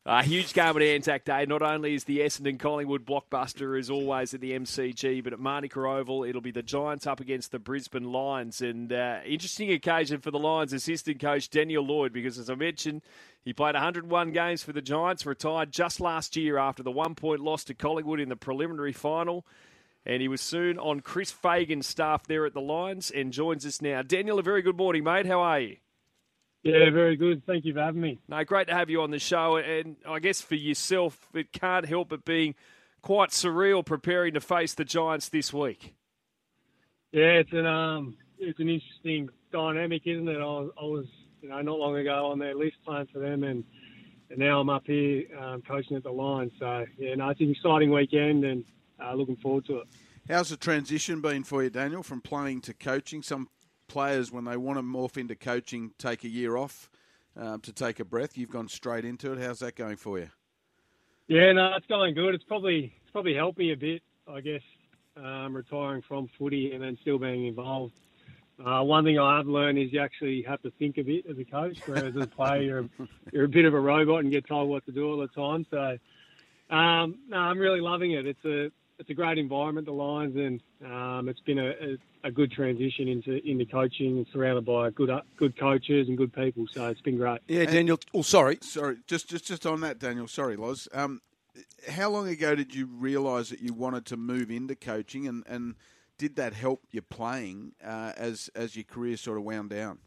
A huge game at Anzac Day. Not only is the Essendon Collingwood blockbuster as always at the MCG, but at Manuka Oval, it'll be the Giants up against the Brisbane Lions. And interesting occasion for the Lions assistant coach Daniel Lloyd, because as I mentioned, he played 101 games for the Giants, retired just last year after the 1-point loss to Collingwood in the preliminary final. And he was soon on Chris Fagan's staff there at the Lions and joins us now. Daniel, a very good morning, mate. How are you? Yeah, very good. Thank you for having me. No, great to have you on the show. And I guess for yourself, it can't help but being quite surreal preparing to face the Giants this week. Yeah, it's an interesting dynamic, isn't it? I was not long ago on their list playing for them, and now I'm up here coaching at the Lions. So yeah, no, it's an exciting weekend, and looking forward to it. How's the transition been for you, Daniel, from playing to coaching? Some players, when they want to morph into coaching, take a year off to take a breath. You've gone straight into it. How's that going for you? Yeah, no, it's going good. It's probably helped me a bit, I guess, retiring from footy and then still being involved. One thing I have learned is you actually have to think a bit as a coach, whereas as a player, you're a bit of a robot and get told what to do all the time. So, no, I'm really loving it. It's a great environment, the Lions, and it's been a good transition into coaching and surrounded by good coaches and good people. So it's been great. Yeah, Daniel. Oh, sorry. Just on that, Daniel. Sorry, Loz. How long ago did you realise that you wanted to move into coaching, and did that help your playing as your career sort of wound down?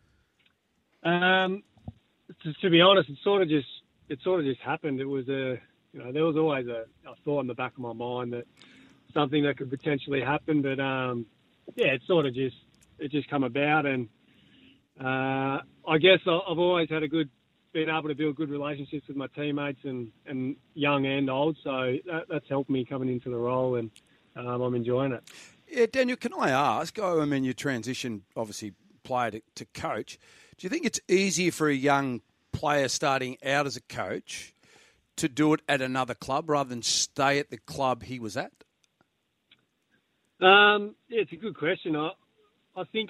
To be honest, it sort of just happened. It was there was always a thought in the back of my mind that something that could potentially happen, but it just come about, and I guess I've always had been able to build good relationships with my teammates and young and old, so that's helped me coming into the role, and I'm enjoying it. Yeah, Daniel, can I ask? I mean, you transition, obviously, player to coach. Do you think it's easier for a young player starting out as a coach to do it at another club rather than stay at the club he was at? It's a good question. I think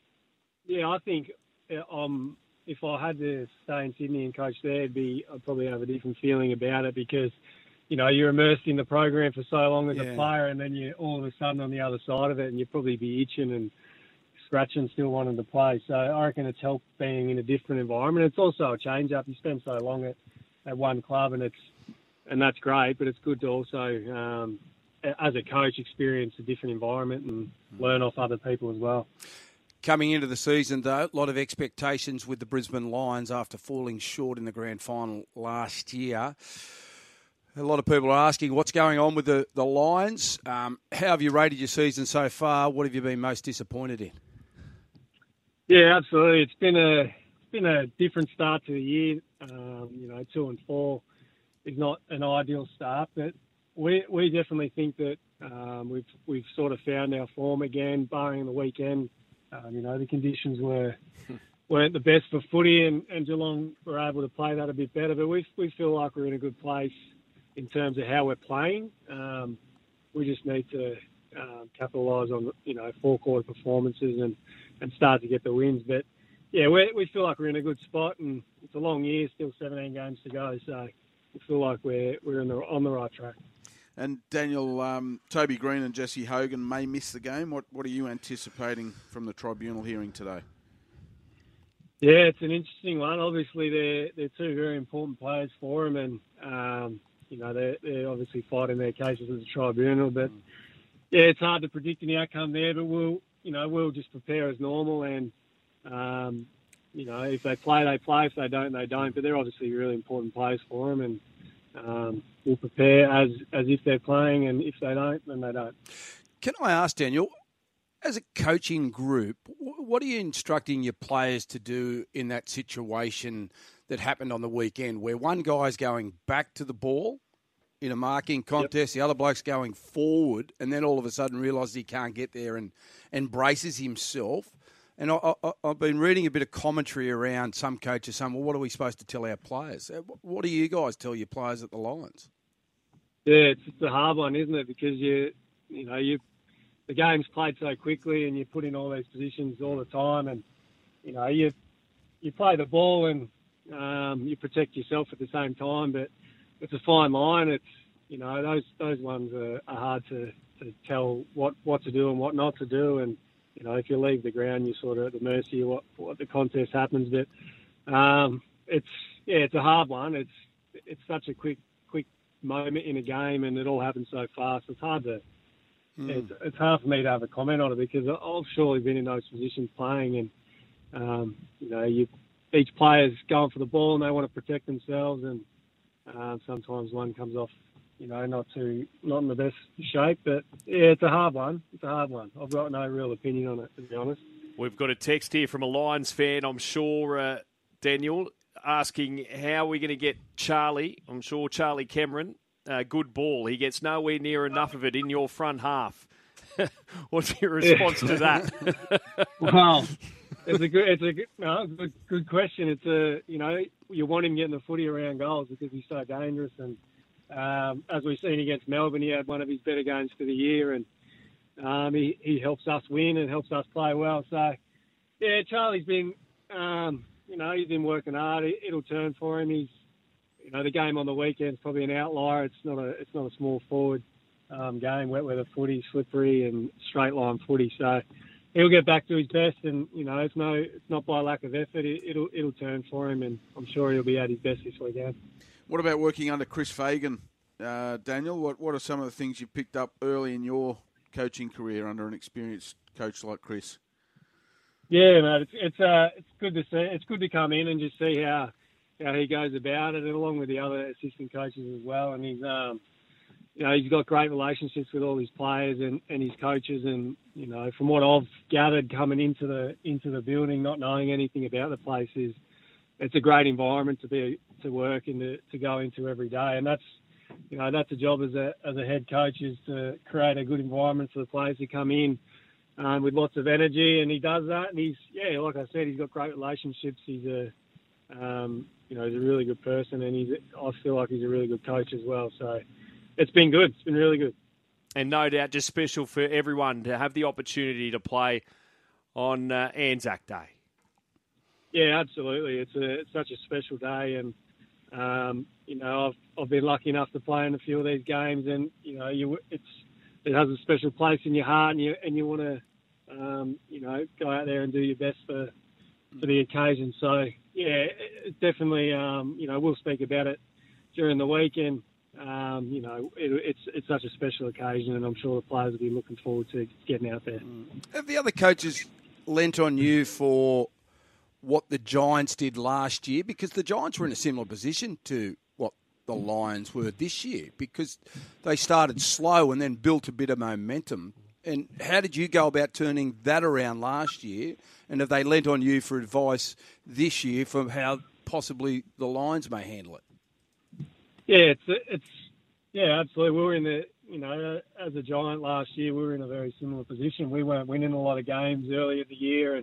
if I had to stay in Sydney and coach there, I'd probably have a different feeling about it, because you're immersed in the program for so long as a player, and then you're all of a sudden on the other side of it, and you'd probably be itching and scratching, still wanting to play. So I reckon it's helped being in a different environment. It's also a change-up. You spend so long at one club, and that's great, but it's good to also, as a coach, experience a different environment and learn off other people as well. Coming into the season, though, a lot of expectations with the Brisbane Lions after falling short in the grand final last year. A lot of people are asking what's going on with the Lions. How have you rated your season so far? What have you been most disappointed in? Yeah, absolutely. It's been a different start to the year. 2-4 is not an ideal start, but we definitely think that we've sort of found our form again, barring the weekend. The conditions weren't the best for footy, and Geelong were able to play that a bit better. But we feel like we're in a good place in terms of how we're playing. We just need to capitalise on 4-quarter performances and start to get the wins. But yeah, we feel like we're in a good spot, and it's a long year, still 17 games to go. So we feel like we're on the right track. And Daniel, Toby Green and Jesse Hogan may miss the game. What are you anticipating from the tribunal hearing today? Yeah, it's an interesting one. Obviously, they're two very important players for him, and they're obviously fighting their cases at the tribunal. But yeah, it's hard to predict an outcome there. But we'll just prepare as normal, and if they play, they play. If they don't, they don't. But they're obviously really important players for him, and we'll prepare as if they're playing, and if they don't, then they don't. Can I ask, Daniel, as a coaching group, what are you instructing your players to do in that situation that happened on the weekend, where one guy's going back to the ball in a marking contest, the other bloke's going forward, and then all of a sudden realises he can't get there and braces himself? And I've been reading a bit of commentary around some coaches saying, well, what are we supposed to tell our players? What do you guys tell your players at the Lions? Yeah, it's a hard one, isn't it? Because the game's played so quickly, and you put in all these positions all the time, and you play the ball, and you protect yourself at the same time. But it's a fine line. It's, you know, those ones are hard to tell what to do and what not to do. And, you know, if you leave the ground, you're sort of at the mercy of what the contest happens. But it's a hard one. It's such a quick moment in a game, and it all happens so fast. It's hard to it's hard for me to have a comment on it, because I've surely been in those positions playing, and you know, each player's going for the ball and they want to protect themselves, and sometimes one comes off, you know, not in the best shape. But yeah, it's a hard one. I've got no real opinion on it, to be honest. We've got a text here from a Lions fan, I'm sure, Daniel, asking how we're going to get Charlie. I'm sure Charlie Cameron, good ball. He gets nowhere near enough of it in your front half. What's your response to that? Well, it's a good question. It's you know, you want him getting the footy around goals because he's so dangerous. And as we've seen against Melbourne, he had one of his better games for the year, and he helps us win and helps us play well. So yeah, Charlie's been you know, he's been working hard. It'll turn for him. He's, you know, the game on the weekend's probably an outlier. It's not a small forward game, wet weather footy, slippery and straight line footy. So he'll get back to his best, and you know, it's not by lack of effort. It'll turn for him, and I'm sure he'll be at his best this weekend. What about working under Chris Fagan, Daniel? What are some of the things you picked up early in your coaching career under an experienced coach like Chris? Yeah, mate, it's good to see. It's good to come in and just see how he goes about it, and along with the other assistant coaches as well. And he's you know, he's got great relationships with all his players and his coaches. And you know, from what I've gathered coming into the building, not knowing anything about the place, it's a great environment to work and to go into every day. And that's, you know, that's a job as a head coach, is to create a good environment for the players to come in with lots of energy, and he does that. And he's, yeah, like I said, he's got great relationships. He's you know, he's a really good person, and I feel like he's a really good coach as well. So it's been good. It's been really good. And no doubt just special for everyone to have the opportunity to play on Anzac Day. Yeah, absolutely. It's such a special day, and you know, I've been lucky enough to play in a few of these games, and you know, it has a special place in your heart, and you want to you know, go out there and do your best for the occasion. So yeah, it's definitely you know, we'll speak about it during the week, and you know, it's such a special occasion, and I'm sure the players will be looking forward to getting out there. Have the other coaches lent on you for what the Giants did last year? Because the Giants were in a similar position to what the Lions were this year, because they started slow and then built a bit of momentum. And how did you go about turning that around last year? And have they lent on you for advice this year for how possibly the Lions may handle it? Yeah, yeah, absolutely. We were in the, you know, as a Giant last year, we were in a very similar position. We weren't winning a lot of games early in the year,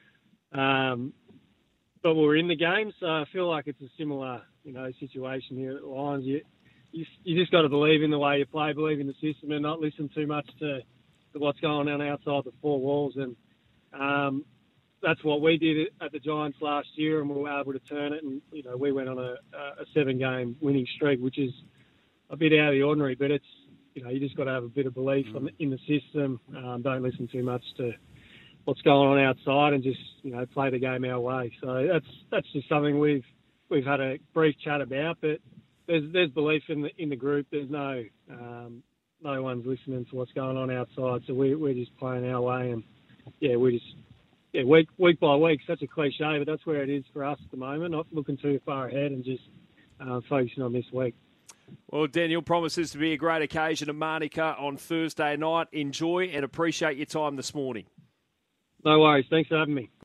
and but we were in the game. So I feel like it's a similar, you know, situation here at the Lions. You just got to believe in the way you play, believe in the system, and not listen too much to what's going on outside the four walls. And that's what we did at the Giants last year, and we were able to turn it. And you know, we went on a 7-game winning streak, which is a bit out of the ordinary. But it's, you know, you just got to have a bit of belief in the system. Don't listen too much to what's going on outside, and just, you know, play the game our way. So that's just something we've had a brief chat about. But there's belief in the group. There's no one's listening to what's going on outside. So we're just playing our way, and yeah, week by week. Such a cliche, but that's where it is for us at the moment. Not looking too far ahead, and just focusing on this week. Well, Daniel, promises to be a great occasion at Manuka on Thursday night. Enjoy and appreciate your time this morning. No worries. Thanks for having me.